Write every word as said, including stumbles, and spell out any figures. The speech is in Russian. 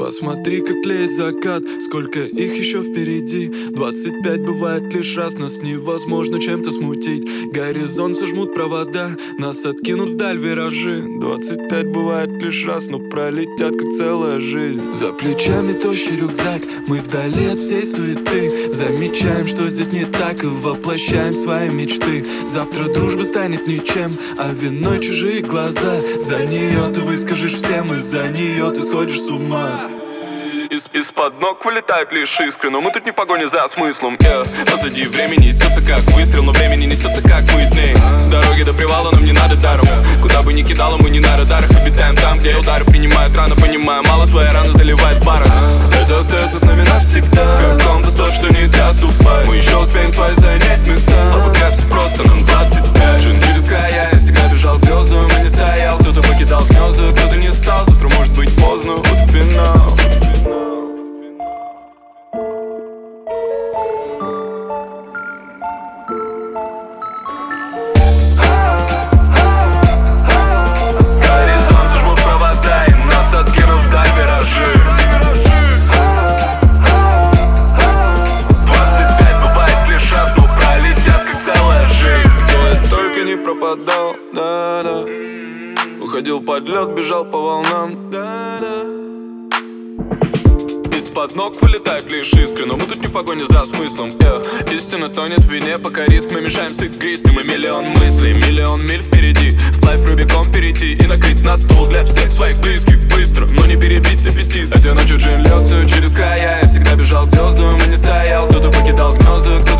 Посмотри, как тлеет закат, сколько их еще впереди. Двадцать пять бывает лишь раз, нас невозможно чем-то смутить. Горизонт сожмут провода, нас откинут вдаль виражи. Двадцать пять бывает лишь раз, но пролетят как целая жизнь. За плечами тощий рюкзак, мы вдали от всей суеты. Замечаем, что здесь не так, и воплощаем свои мечты. Завтра дружба станет ничем, а виной чужие глаза. За нее ты выскажешь всем, и за нее ты сходишь с ума. Из- Из-под ног вылетают лишь искры, но мы тут не в погоне за смыслом. yeah. Позади время несется как выстрел, но время не несется как мы с ней. Дороги до привала нам не надо даром. Куда бы ни кидало, мы не на радарах. Обитаем там, где удары принимают рано. Понимая, мало свои раны заливает паром. Это остается с нами навсегда. Как компас тот, что не доступает. Мы еще успеем свои занять места. А пока все просто, нам двадцать пять. Жен через края, я всегда бежал к звездам и не стоял. Кто-то покидал гнезда, кто-то не стал. Завтра может быть поздно, вот и финал. Пропадал, да-да. Уходил под лед, бежал по волнам, да-да. Из-под ног вылетают лишь искры, но мы тут не в погоне за смыслом. yeah. Истина тонет в вине, пока риск мы мешаемся игристым. И миллион мыслей, миллион миль впереди. Вплавь Рубикон перейти и накрыть на стол для всех своих близких. Быстро, но не перебить аппетит. Этой ночью джин льется через края. Я всегда бежал к звездам и не стоял. Кто-то покидал гнезда, кто